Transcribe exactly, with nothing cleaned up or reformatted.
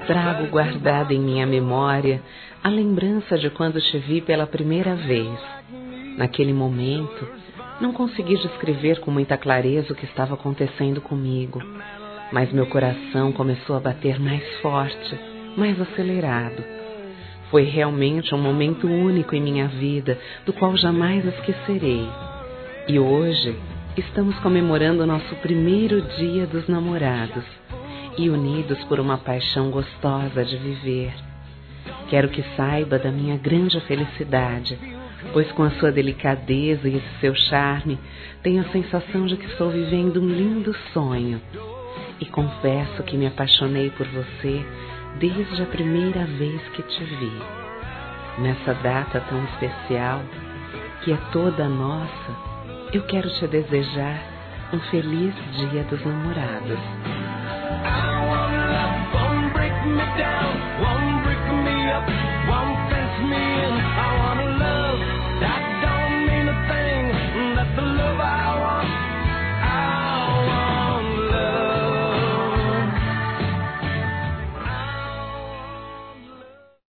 Trago guardada em minha memória a lembrança de quando te vi pela primeira vez. Naquele momento, não consegui descrever com muita clareza o que estava acontecendo comigo, mas meu coração começou a bater mais forte, mais acelerado. Foi realmente um momento único em minha vida, do qual jamais esquecerei. E hoje, estamos comemorando o nosso primeiro dia dos namorados e unidos por uma paixão gostosa de viver. Quero que saiba da minha grande felicidade, pois com a sua delicadeza e esse seu charme, tenho a sensação de que estou vivendo um lindo sonho. E confesso que me apaixonei por você desde a primeira vez que te vi. Nessa data tão especial, que é toda nossa, eu quero te desejar um feliz Dia dos Namorados. I wanna love, won't break me down, won't break me up, won't